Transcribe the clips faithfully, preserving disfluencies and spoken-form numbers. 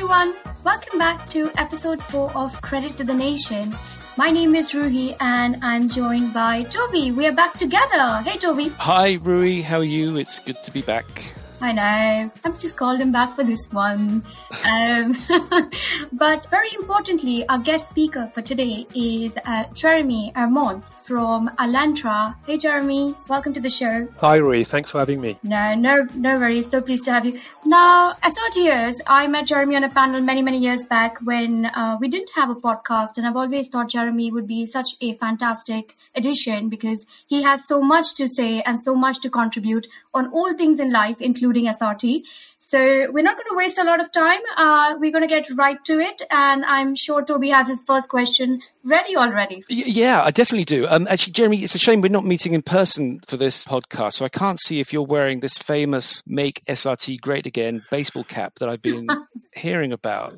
everyone. Welcome back to episode four of Credit to the Nation. My name is Ruhi and I'm joined by Toby. We are back together. Hey, Toby. Hi, Ruhi. How are you? It's good to be back. I know. I've just called him back for this one. Um, but very importantly, our guest speaker for today is uh, Jeremy Armand from Alantra. Hey, Jeremy. Welcome to the show. Hi, Ruhi. Thanks for having me. No, no, no worries. So pleased to have you. Now, S R Ters, I met Jeremy on a panel many, many years back when uh, we didn't have a podcast. And I've always thought Jeremy would be such a fantastic addition because he has so much to say and so much to contribute on all things in life, including S R T. So we're not going to waste a lot of time. Uh, we're going to get right to it. And I'm sure Toby has his first question ready already. Yeah, I definitely do. Um, actually, Jeremy, it's a shame we're not meeting in person for this podcast. So I can't see if you're wearing this famous Make S R T Great Again baseball cap that I've been hearing about.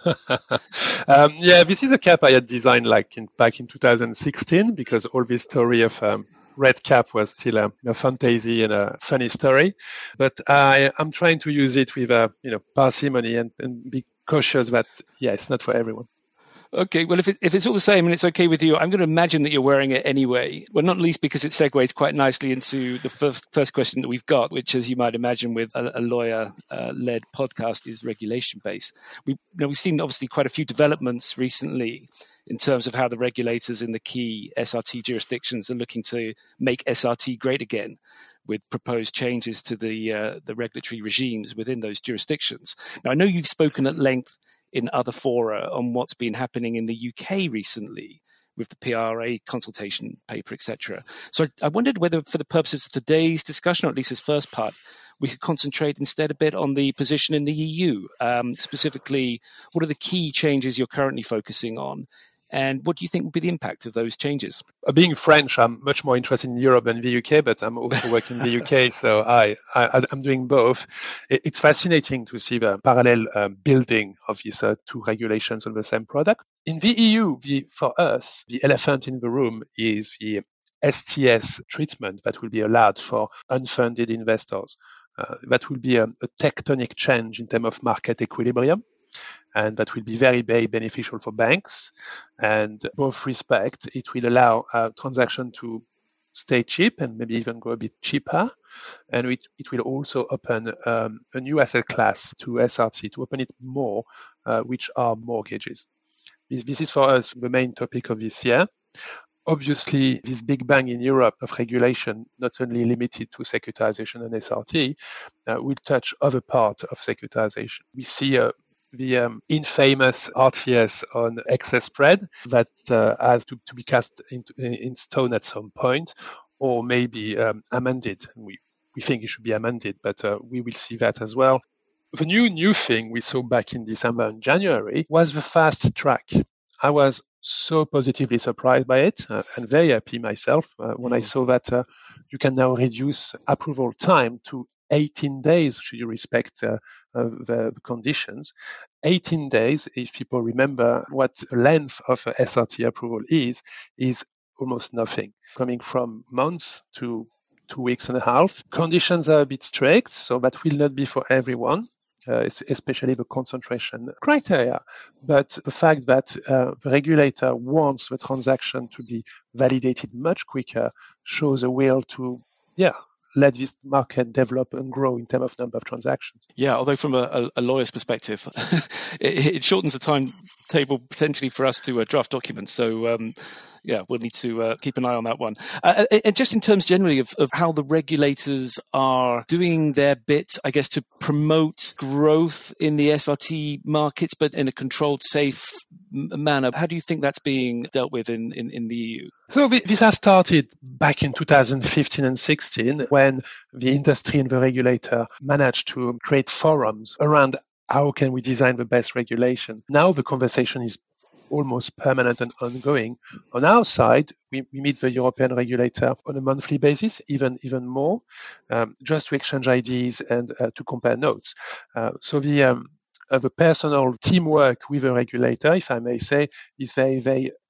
um, yeah, this is a cap I had designed like in, back in two thousand sixteen because all this story of um, red cap was still a, a fantasy and a funny story. But I, I'm trying to use it with uh, you know, parsimony and, and be cautious that, yeah, it's not for everyone. Okay, well, if, it, if it's all the same and it's okay with you, I'm going to imagine that you're wearing it anyway. Well, not least because it segues quite nicely into the first, first question that we've got, which, as you might imagine, with a, a lawyer-led uh, podcast is regulation-based. We, you know, we've seen, obviously, quite a few developments recently in terms of how the regulators in the key S R T jurisdictions are looking to make S R T great again, with proposed changes to the uh, the regulatory regimes within those jurisdictions. Now, I know you've spoken at length in other fora on what's been happening in the U K recently with the P R A consultation paper, et cetera. So I, I wondered whether, for the purposes of today's discussion, or at least this first part, we could concentrate instead a bit on the position in the E U. Um, specifically, what are the key changes you're currently focusing on? And what do you think will be the impact of those changes? Uh, being French, I'm much more interested in Europe than the U K, but I'm also working in the U K, so I, I, I'm doing both. It, it's fascinating to see the parallel uh, building of these uh, two regulations on the same product. In the E U, the, for us, the elephant in the room is the S T S treatment that will be allowed for unfunded investors. Uh, that will be a, a tectonic change in terms of market equilibrium. And that will be very, very beneficial for banks. And both respect, it will allow a transaction to stay cheap and maybe even go a bit cheaper. And it, it will also open um, a new asset class to S R T, to open it more, uh, which are mortgages. This, this is for us the main topic of this year. Obviously, this big bang in Europe of regulation, not only limited to securitization and S R T, uh, will touch other parts of securitization. We see a the um, infamous R T S on excess spread that uh, has to, to be cast in, in stone at some point, or maybe um, amended. We we think it should be amended, but uh, we will see that as well. The new new thing we saw back in December and January was the fast track. I was so positively surprised by it uh, and very happy myself uh, when I saw that uh, you can now reduce approval time to eighteen days should you respect uh, uh, the, the conditions. eighteen days, if people remember what the length of a S R T approval is, is almost nothing. Coming from months to two weeks and a half. Conditions are a bit strict, so that will not be for everyone. Uh, especially the concentration criteria. But the fact that uh, the regulator wants the transaction to be validated much quicker shows a will to, yeah, let this market develop and grow in terms of number of transactions. Yeah, although from a, a lawyer's perspective, it, it shortens the timetable potentially for us to uh, draft documents. So, um, yeah, we'll need to uh, keep an eye on that one. Uh, and just in terms generally of, of how the regulators are doing their bit, I guess, to promote growth in the S R T markets, but in a controlled, safe manner, how do you think that's being dealt with in, in, in the E U? So this has started back in two thousand fifteen and sixteen when the industry and the regulator managed to create forums around how can we design the best regulation. Now the conversation is almost permanent and ongoing. On our side, we, we meet the European regulator on a monthly basis, even even more, um, just to exchange ideas and uh, to compare notes. Uh, so the um, uh, the personal teamwork with the regulator, if I may say, is very, very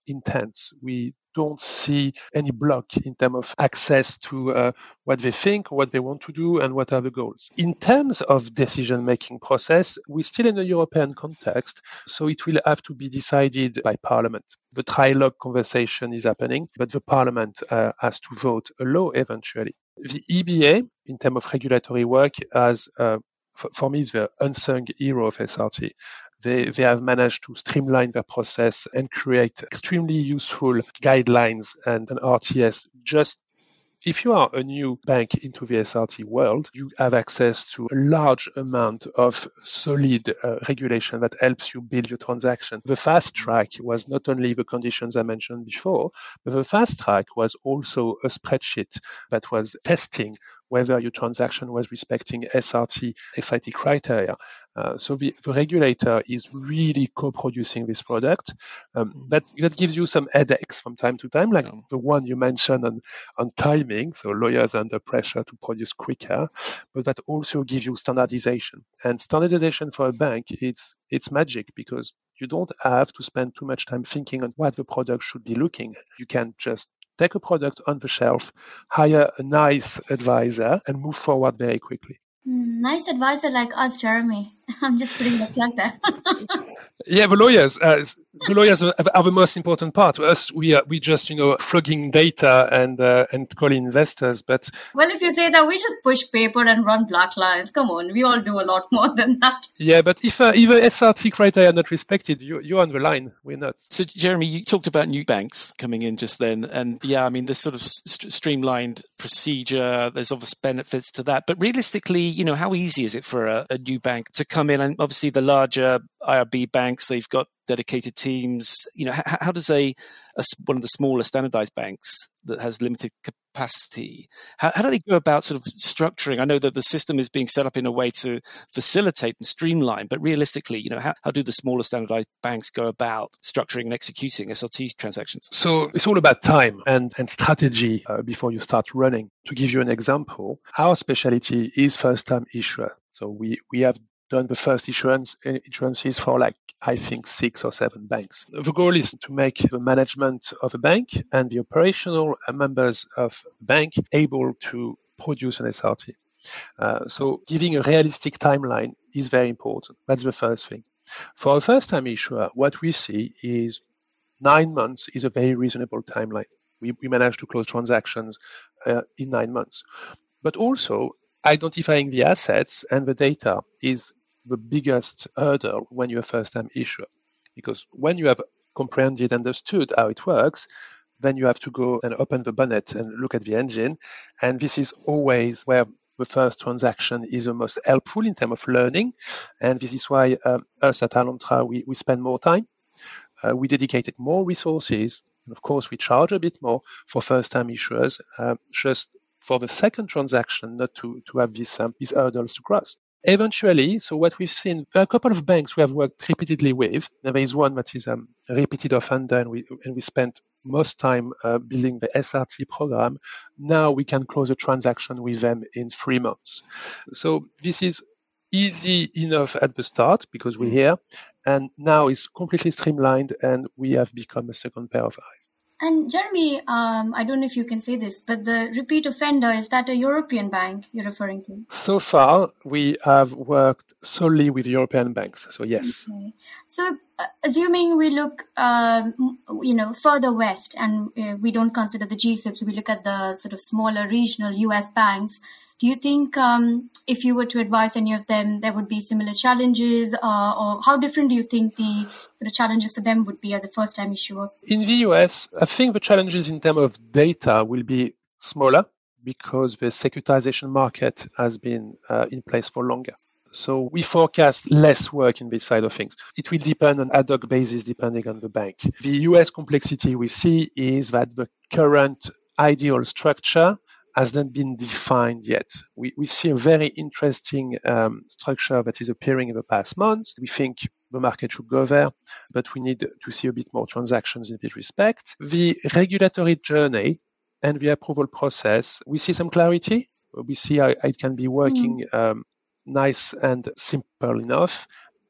intense. We don't see any block in terms of access to uh, what they think, what they want to do, and what are the goals. In terms of decision-making process, we're still in a European context, so it will have to be decided by Parliament. The trilogue conversation is happening, but the Parliament uh, has to vote a law eventually. The E B A, in terms of regulatory work, has, uh, for, for me, is the unsung hero of S R T. They, they have managed to streamline their process and create extremely useful guidelines and an R T S. Just if you are a new bank into the S R T world, you have access to a large amount of solid uh, regulation that helps you build your transaction. The fast track was not only the conditions I mentioned before, but the fast track was also a spreadsheet that was testing whether your transaction was respecting S R T, S I T criteria. Uh, so the, the regulator is really co-producing this product. Um, that, that gives you some headaches from time to time, like yeah. the one you mentioned on, on timing. So lawyers are under pressure to produce quicker, but that also gives you standardization. And standardization for a bank, it's, it's magic because you don't have to spend too much time thinking on what the product should be looking. You can just take a product on the shelf, hire a nice advisor, and move forward very quickly. Nice advisor like us, Jeremy. I'm just putting the plug there. Yeah, the lawyers, uh, the lawyers are, are the most important part. Us, we are we just you know flogging data and uh, and calling investors. But well, if you say that, we just push paper and run black lines. Come on, we all do a lot more than that. Yeah, but if uh, if S R T criteria are not respected, you you're on the line. We're not. So, Jeremy, you talked about new banks coming in just then, and yeah, I mean, this sort of st- streamlined procedure. There's obvious benefits to that, but realistically, you know, how easy is it for a, a new bank to come in? And obviously, the larger I R B banks, they've got dedicated teams. You know, how, how does a, a one of the smaller standardized banks that has limited capacity, how, how do they go about sort of structuring? I know that the system is being set up in a way to facilitate and streamline, but realistically, you know, how, how do the smaller standardized banks go about structuring and executing S L T transactions? So it's all about time and, and strategy uh, before you start running. To give you an example, our specialty is first-time issuer. So we, we have done the first issuance issuances for like, I think, six or seven banks. The goal is to make the management of a bank and the operational members of the bank able to produce an S R T. Uh, so giving a realistic timeline is very important. That's the first thing. For a first-time issuer, what we see is nine months is a very reasonable timeline. We, we manage to close transactions uh, in nine months. But also, identifying the assets and the data is the biggest hurdle when you're a first-time issuer. Because when you have comprehended, understood how it works, then you have to go and open the bonnet and look at the engine. And this is always where the first transaction is the most helpful in terms of learning. And this is why um, us at Alontra, we, we spend more time. Uh, we dedicated more resources. And of course, we charge a bit more for first-time issuers, uh, just for the second transaction, not to, to have these, um, these hurdles to cross. Eventually, so what we've seen, there are a couple of banks we have worked repeatedly with. There is one that is um, a repeated offender, and we, and we spent most time uh, building the S R T program. Now we can close a transaction with them in three months. So this is easy enough at the start because we're here, and now it's completely streamlined, and we have become a second pair of eyes. And Jeremy, um, I don't know if you can say this, but the repeat offender, is that a European bank you're referring to? So far, we have worked solely with European banks. So yes. Okay. So uh, assuming we look, um, you know, further west, and uh, we don't consider the G S I Bs, we look at the sort of smaller regional U S banks. Do you think um, if you were to advise any of them, there would be similar challenges, uh, or how different do you think the sort of challenges to them would be as a first-time issuer? In the U S, I think the challenges in terms of data will be smaller because the securitization market has been uh, in place for longer. So we forecast less work in this side of things. It will depend on ad hoc basis depending on the bank. The U S complexity we see is that the current ideal structure has not been defined yet. We, we see a very interesting um, structure that is appearing in the past months. We think the market should go there, but we need to see a bit more transactions in this respect. The regulatory journey and the approval process, we see some clarity. We see how it can be working mm. um, nice and simple enough.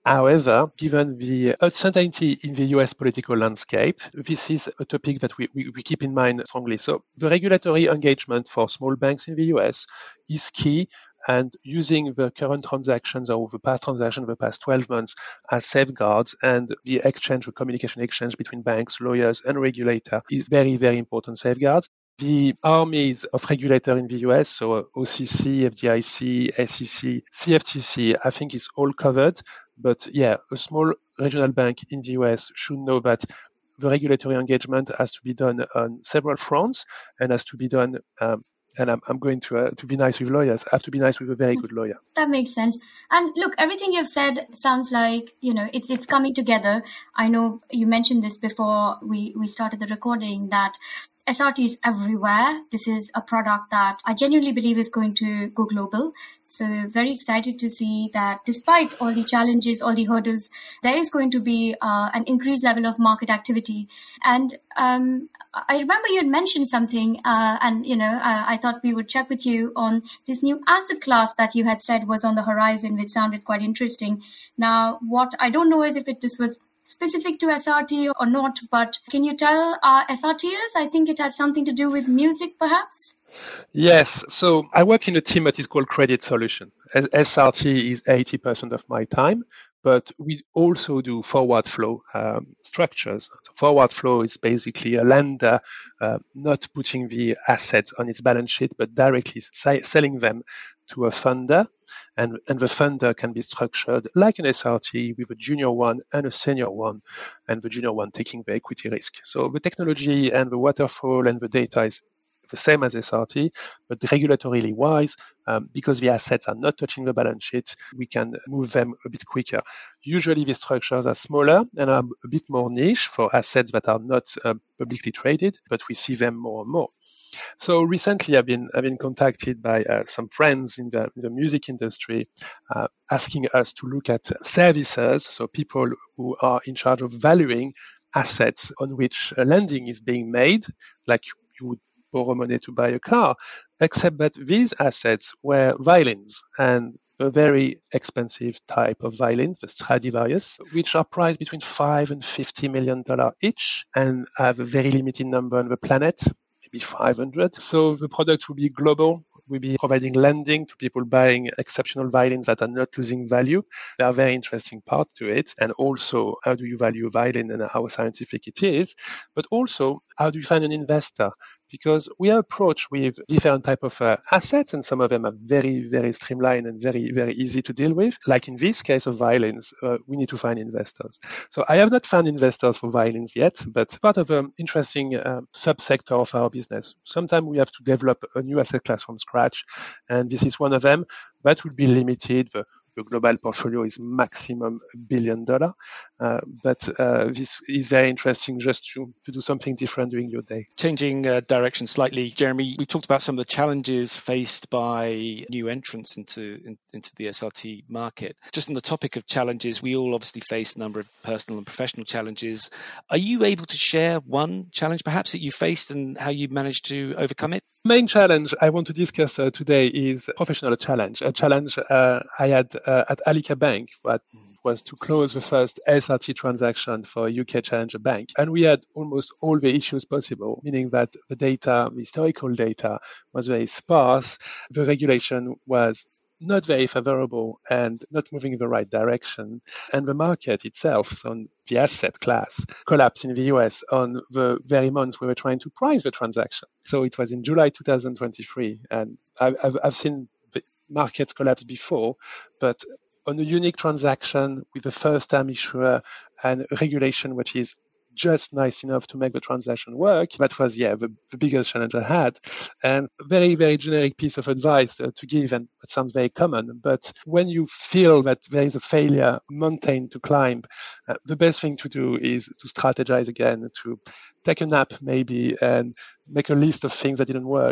However, given the uncertainty in the U S political landscape, this is a topic that we, we, we keep in mind strongly. So the regulatory engagement for small banks in the U S is key, and using the current transactions or the past transactions of the past twelve months as safeguards, and the exchange, the communication exchange between banks, lawyers, and regulator is very, very important safeguards. The armies of regulators in the U S, so O C C, F D I C, S E C, C F T C, I think it's all covered. But yeah, a small regional bank in the U S should know that the regulatory engagement has to be done on several fronts and has to be done, um, and I'm, I'm going to uh, to be nice with lawyers, I have to be nice with a very good lawyer. That makes sense. And look, everything you've said sounds like, you know, it's it's coming together. I know you mentioned this before we, we started the recording, that S R T is everywhere. This is a product that I genuinely believe is going to go global. So very excited to see that despite all the challenges, all the hurdles, there is going to be uh, an increased level of market activity. And um, I remember you had mentioned something, uh, and, you know, uh, I thought we would check with you on this new asset class that you had said was on the horizon, which sounded quite interesting. Now, what I don't know is if it this was specific to S R T or not, but can you tell our S R Ters? I think it had something to do with music, perhaps? Yes. So I work in a team that is called Credit Solution. S R T is eighty percent of my time, but we also do forward flow um, structures. So forward flow is basically a lender uh, not putting the assets on its balance sheet, but directly si- selling them to a funder. And, and the funder can be structured like an S R T with a junior one and a senior one, and the junior one taking the equity risk. So the technology and the waterfall and the data is the same as S R T, but regulatorily wise, um, because the assets are not touching the balance sheet, we can move them a bit quicker. Usually these structures are smaller and are a bit more niche for assets that are not uh, publicly traded, but we see them more and more. So recently, I've been I've been contacted by uh, some friends in the, in the music industry, uh, asking us to look at services, so people who are in charge of valuing assets on which a lending is being made, like you would borrow money to buy a car, except that these assets were violins, and a very expensive type of violins, the Stradivarius, which are priced between five and fifty million dollars each, and have a very limited number on the planet. Maybe five hundred. So the product will be global. We'll be providing lending to people buying exceptional violins that are not losing value. There are very interesting parts to it. And also, how do you value a violin and how scientific it is? But also, how do you find an investor? Because we are approached with different type of uh, assets, and some of them are very, very streamlined and very, very easy to deal with. Like in this case of violins, uh, we need to find investors. So I have not found investors for violins yet, but part of an interesting uh, subsector of our business. Sometimes we have to develop a new asset class from scratch, and this is one of them. That would be limited. The, The global portfolio is maximum a billion dollar, uh, but uh, this is very interesting just to, to do something different during your day. Changing uh, direction slightly, Jeremy, we talked about some of the challenges faced by new entrants into in, into the S R T market. Just on the topic of challenges, we all obviously face a number of personal and professional challenges. Are you able to share one challenge perhaps that you faced and how you managed to overcome it? Main challenge I want to discuss uh, today is a professional challenge, a challenge uh, I had uh, at Alika Bank, that was to close the first S R T transaction for a U K challenger bank. And we had almost all the issues possible, meaning that the data, the historical data, was very sparse. The regulation was not very favorable and not moving in the right direction. And the market itself, so the asset class, collapsed in the U S on the very month we were trying to price the transaction. So it was in July two thousand twenty-three. And I've, I've, I've seen the markets collapse before, but on a unique transaction with a first-time issuer and regulation which is just nice enough to make the transaction work. That was, yeah, the, the biggest challenge I had. And very, very generic piece of advice uh, to give, and that sounds very common, but when you feel that there is a failure mountain to climb, uh, the best thing to do is to strategize again, to take a nap maybe, and make a list of things that didn't work and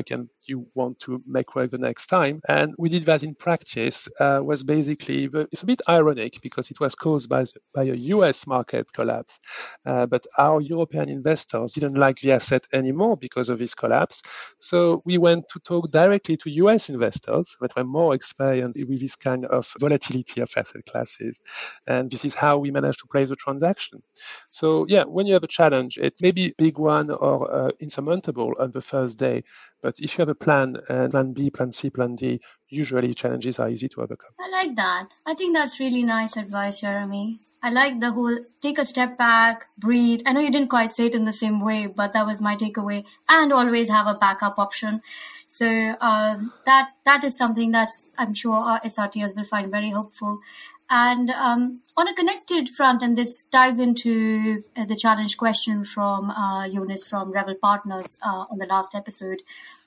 you want to make work the next time. And we did that in practice. Uh, was basically, it's a bit ironic because it was caused by, by a U S market collapse. Uh, but our European investors didn't like the asset anymore because of this collapse. So we went to talk directly to U S investors that were more experienced with this kind of volatility of asset classes. And this is how we managed to place the transaction. So yeah, when you have a challenge, it's maybe a big one or uh, insurmountable on the first day. But if you have a plan, uh, plan B, plan C, plan D, usually challenges are easy to overcome. I like that. I think that's really nice advice, Jeremy. I like the whole take a step back, breathe. I know you didn't quite say it in the same way, but that was my takeaway. And always have a backup option. So um, that that is something that I'm sure our S R Ters will find very helpful. And um, on a connected front, and this dives into uh, the challenge question from uh, Eunice from Revel Partners uh, on the last episode.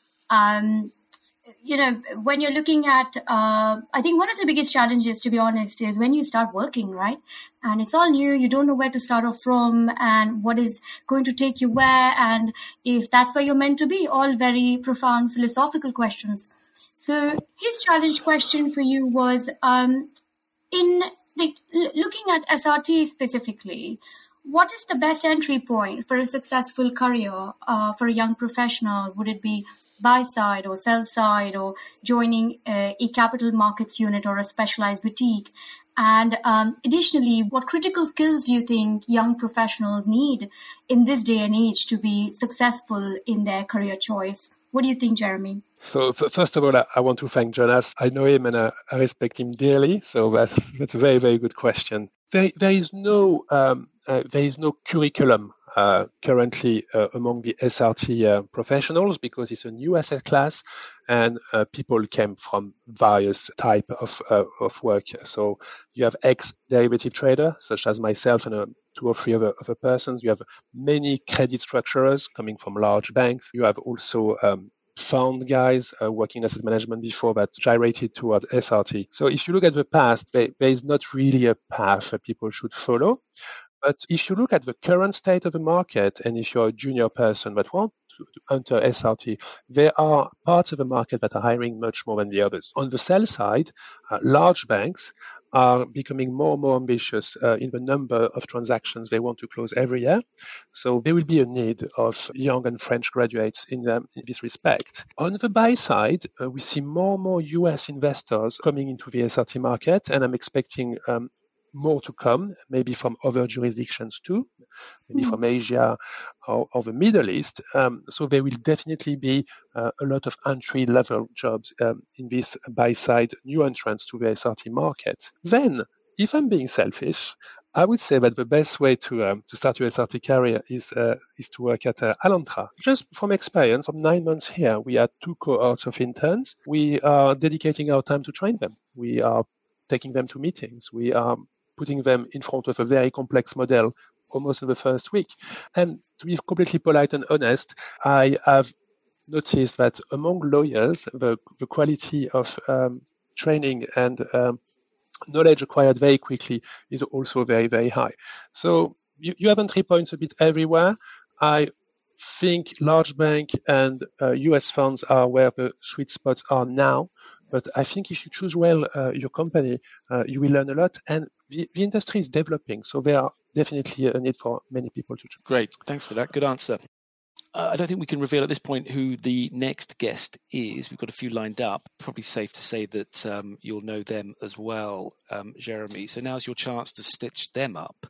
Um, you know, when you're looking at, uh, I think one of the biggest challenges, to be honest, is when you start working, right? And it's all new. You don't know where to start off from and what is going to take you where. And if that's where you're meant to be, all very profound philosophical questions. So his challenge question for you was, um, in like, looking at S R T specifically, what is the best entry point for a successful career uh, for a young professional? Would it be buy side or sell side or joining a, a capital markets unit or a specialized boutique? And um, additionally, what critical skills do you think young professionals need in this day and age to be successful in their career choice? What do you think, Jeremy? So f- first of all, I, I want to thank Jonas. I know him and I, I respect him dearly. So that's, that's a very, very good question. There, there is no um, uh, there is no curriculum uh, currently uh, among the S R T uh, professionals because it's a new asset class and uh, people came from various type of uh, of work. So you have ex-derivative trader, such as myself and uh, two or three other, other persons. You have many credit structurers coming from large banks. You have also um, fund guys uh, working in asset management before that gyrated towards S R T. So if you look at the past, there, there is not really a path that people should follow. But if you look at the current state of the market, and if you're a junior person that wants to, to enter S R T, there are parts of the market that are hiring much more than the others. On the sell side, uh, large banks are becoming more and more ambitious uh, in the number of transactions they want to close every year. So there will be a need of young and French graduates in, um, in this respect. On the buy side, uh, we see more and more U S investors coming into the S R T market, and I'm expecting um, more to come, maybe from other jurisdictions too, maybe mm. from Asia or, or the Middle East. Um, so there will definitely be uh, a lot of entry-level jobs um, in this buy-side new entrants to the S R T market. Then, if I'm being selfish, I would say that the best way to um, to start your S R T career is uh, is to work at uh, Alantra. Just from experience, from nine months here, we had two cohorts of interns. We are dedicating our time to train them. We are taking them to meetings. We are putting them in front of a very complex model almost in the first week. And to be completely polite and honest, I have noticed that among lawyers, the, the quality of um, training and um, knowledge acquired very quickly is also very, very high. So you, you have entry points a bit everywhere. I think large bank and uh, U S funds are where the sweet spots are now. But I think if you choose well uh, your company, uh, you will learn a lot. And the, the industry is developing. So there are definitely a need for many people to choose. Great. Thanks for that. Good answer. Uh, I don't think we can reveal at this point who the next guest is. We've got a few lined up. Probably safe to say that um, you'll know them as well, um, Jeremy. So now's your chance to stitch them up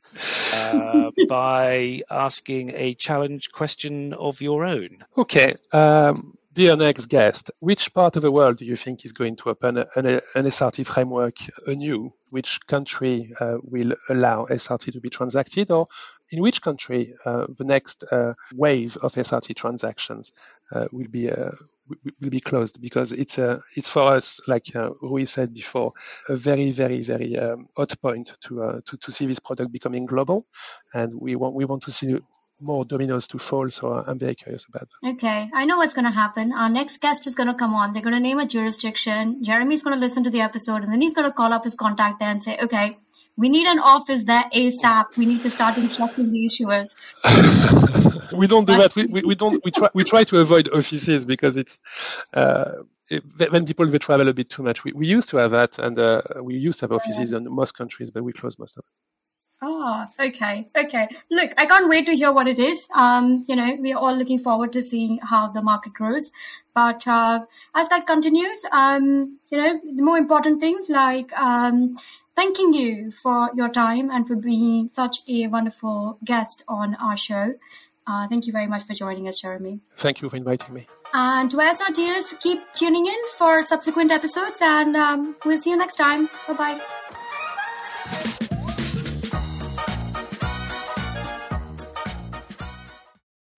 uh, by asking a challenge question of your own. Okay. Um, Dear next guest, which part of the world do you think is going to open an, an S R T framework anew? Which country uh, will allow S R T to be transacted? Or in which country uh, the next uh, wave of S R T transactions uh, will be uh, will be closed? Because it's uh, it's for us, like uh, Rui said before, a very very very um, hot point to uh, to to see this product becoming global, and we want we want to see more dominoes to fall, so I'm very curious about that. Okay, I know what's going to happen. Our next guest is going to come on. They're going to name a jurisdiction. Jeremy's going to listen to the episode, and then he's going to call up his contact there and say, okay, we need an office there ASAP. We need to start instructing the issuers. we don't do that. We, we, we don't. We try. We try to avoid offices because it's uh, it, when people they travel a bit too much. We, we used to have that, and uh, we used to have offices in most countries, but we closed most of them. Oh, okay. Okay. Look, I can't wait to hear what it is. Um, you know, we are all looking forward to seeing how the market grows. But uh, as that continues, um, you know, the more important things like um, thanking you for your time and for being such a wonderful guest on our show. Uh, thank you very much for joining us, Jeremy. Thank you for inviting me. And to us, our dears, keep tuning in for subsequent episodes, and um, we'll see you next time. Bye-bye.